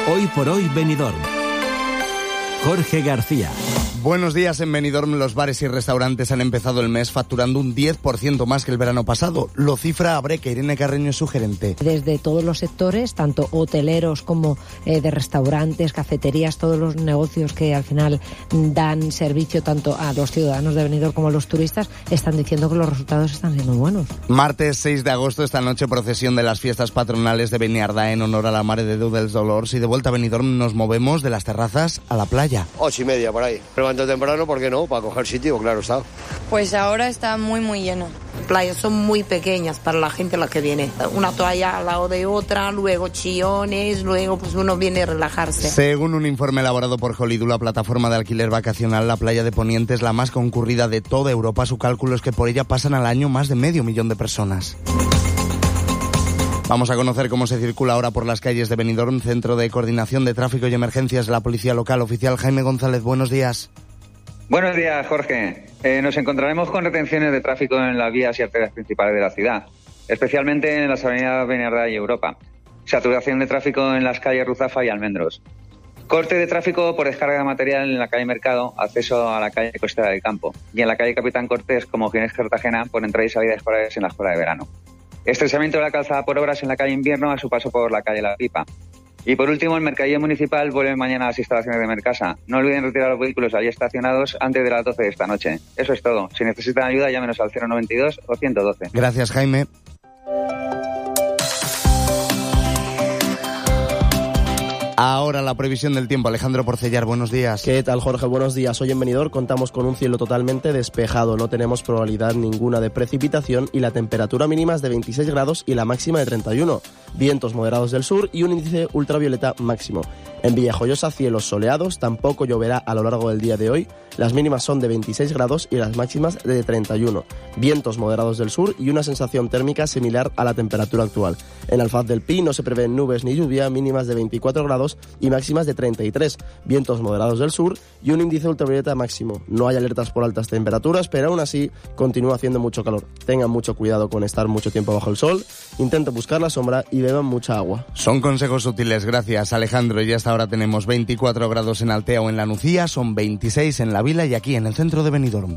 Hoy por hoy Benidorm. Jorge García. Buenos días. En Benidorm los bares y restaurantes han empezado el mes facturando un 10% más que el verano pasado. Lo cifra Abreca. Irene Carreño es su gerente. Desde todos los sectores, tanto hoteleros como de restaurantes, cafeterías, todos los negocios que al final dan servicio tanto a los ciudadanos de Benidorm como a los turistas, están diciendo que los resultados están siendo buenos. Martes 6 de agosto, esta noche, procesión de las fiestas patronales de Beniardá en honor a la Mare de Déu dels Dolors. Y de vuelta a Benidorm nos movemos de las terrazas a la playa. 8:30 por ahí. Levanto temprano, ¿por qué no? Para coger sitio, claro está. Pues ahora está muy lleno. Playas son muy pequeñas para la gente la que viene. Una toalla al lado de otra, luego chillones, luego pues uno viene a relajarse. Según un informe elaborado por Holidu, la plataforma de alquiler vacacional, la playa de Poniente es la más concurrida de toda Europa. Su cálculo es que por ella pasan al año más de 500.000 de personas. Vamos a conocer cómo se circula ahora por las calles de Benidorm. Centro de Coordinación de Tráfico y Emergencias de la Policía Local. Oficial Jaime González, buenos días. Buenos días, Jorge. Nos encontraremos con retenciones de tráfico en las vías y arterias principales de la ciudad, especialmente en las avenidas Beniardá y Europa. Saturación de tráfico en las calles Ruzafa y Almendros. Corte de tráfico por descarga de material en la calle Mercado, acceso a la calle Costera del Campo. Y en la calle Capitán Cortés, como Ginés Cartagena, por entrada y salida escolares en la escuela de verano. Estresamiento de la calzada por obras en la calle Invierno a su paso por la calle La Pipa. Y por último, el Mercadillo Municipal vuelve mañana a las instalaciones de Mercasa. No olviden retirar los vehículos allí estacionados antes de las 12 de esta noche. Eso es todo. Si necesitan ayuda, llámenos al 092 o 112. Gracias, Jaime. Ahora la previsión del tiempo. Alejandro Porcellar, buenos días. ¿Qué tal, Jorge? Buenos días. Hoy en Benidorm contamos con un cielo totalmente despejado. No tenemos probabilidad ninguna de precipitación y la temperatura mínima es de 26 grados y la máxima de 31. Vientos moderados del sur y un índice ultravioleta máximo. En Villajoyosa, cielos soleados. Tampoco lloverá a lo largo del día de hoy. Las mínimas son de 26 grados y las máximas de 31. Vientos moderados del sur y una sensación térmica similar a la temperatura actual. En Alfaz del Pi no se prevén nubes ni lluvia, mínimas de 24 grados y máximas de 33. Vientos moderados del sur y un índice ultravioleta máximo. No hay alertas por altas temperaturas, pero aún así continúa haciendo mucho calor. Tengan mucho cuidado con estar mucho tiempo bajo el sol, intenten buscar la sombra y beban mucha agua. Son consejos útiles, gracias, Alejandro. Y hasta ahora tenemos 24 grados en Altea o en La Nucía, son 26 en La Vila y aquí en el centro de Benidorm.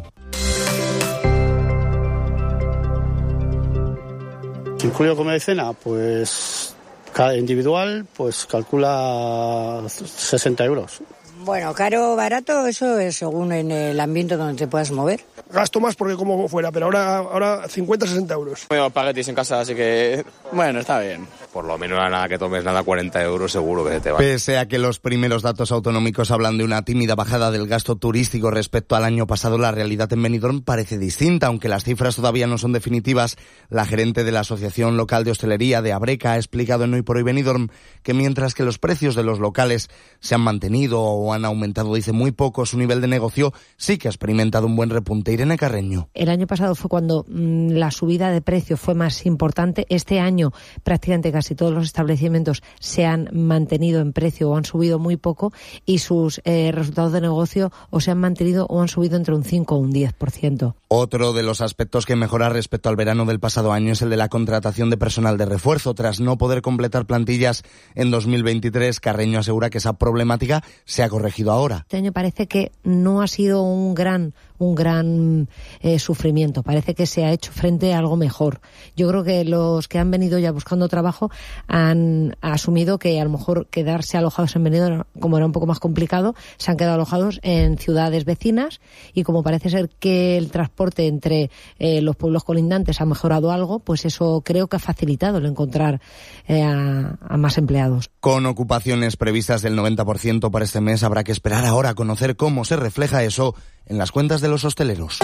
¿Incluyo comida y cena? Pues cada individual pues calcula 60 euros. Bueno, caro o barato, eso es según en el ambiente donde te puedas mover. Gasto más porque como fuera, pero ahora 50-60 euros. Tengo espaguetis en casa, así que bueno, está bien. Por lo menos a nada que tomes nada, 40 euros seguro que te va. Pese a que los primeros datos autonómicos hablan de una tímida bajada del gasto turístico respecto al año pasado, la realidad en Benidorm parece distinta. Aunque las cifras todavía no son definitivas, la gerente de la Asociación Local de Hostelería de Abreca ha explicado en Hoy por Hoy Benidorm que mientras que los precios de los locales se han mantenido o han aumentado, dice, muy poco, su nivel de negocio sí que ha experimentado un buen repunte. Irene Carreño. El año pasado fue cuando la subida de precios fue más importante. Este año prácticamente casi todos los establecimientos se han mantenido en precio o han subido muy poco y sus resultados de negocio o se han mantenido o han subido entre un 5 o un 10%. Otro de los aspectos que mejora respecto al verano del pasado año es el de la contratación de personal de refuerzo. Tras no poder completar plantillas en 2023, Carreño asegura que esa problemática se ha corregido ahora. Este año parece que no ha sido un gran sufrimiento. Parece que se ha hecho frente a algo mejor. Yo creo que los que han venido ya buscando trabajo han asumido que a lo mejor quedarse alojados en Benidorm, como era un poco más complicado, se han quedado alojados en ciudades vecinas y como parece ser que el transporte entre los pueblos colindantes ha mejorado algo, pues eso creo que ha facilitado el encontrar a más empleados. Con ocupaciones previstas del 90% para este mes, habrá que esperar ahora a conocer cómo se refleja eso en las cuentas de los hosteleros.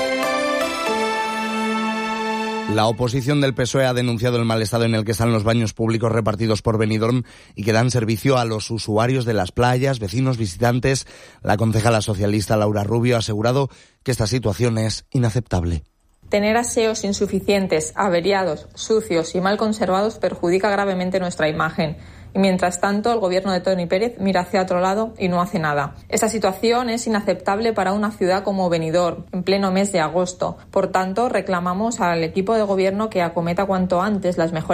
La oposición del PSOE ha denunciado el mal estado en el que están los baños públicos repartidos por Benidorm y que dan servicio a los usuarios de las playas, vecinos, visitantes. La concejala socialista Laura Rubio ha asegurado que esta situación es inaceptable. Tener aseos insuficientes, averiados, sucios y mal conservados perjudica gravemente nuestra imagen. Y mientras tanto, el gobierno de Toni Pérez mira hacia otro lado y no hace nada. Esta situación es inaceptable para una ciudad como Benidorm, en pleno mes de agosto. Por tanto, reclamamos al equipo de gobierno que acometa cuanto antes las mejores